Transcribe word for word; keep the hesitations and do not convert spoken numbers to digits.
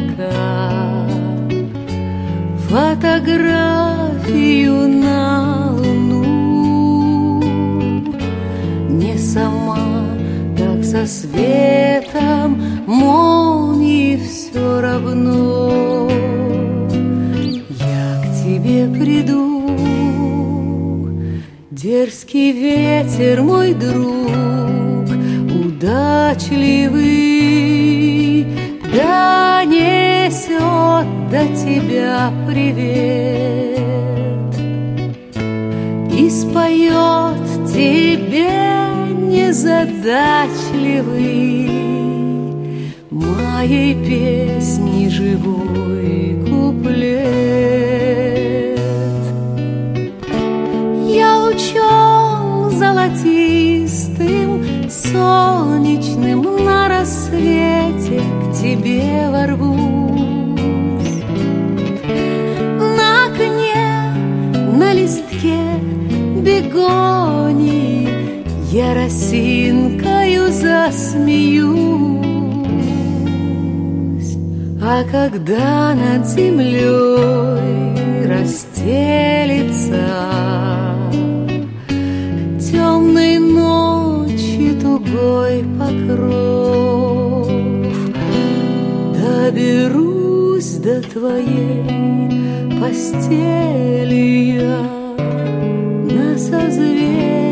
облака, фотографию на луну. Не сама, так со светом молнии все равно. Я к тебе приду, дерзкий ветер, мой друг, удачливый, донесет до тебя привет и споет тебе незадачливый моей песни живой куплет. Я лучом золотистым, солнечным на рассвете к тебе ворвусь. На окне, на листке бегонии я росинкою засмеюсь. А когда над землей расстелится темной ночи тугой покров, доберусь до твоей постели я на созвездие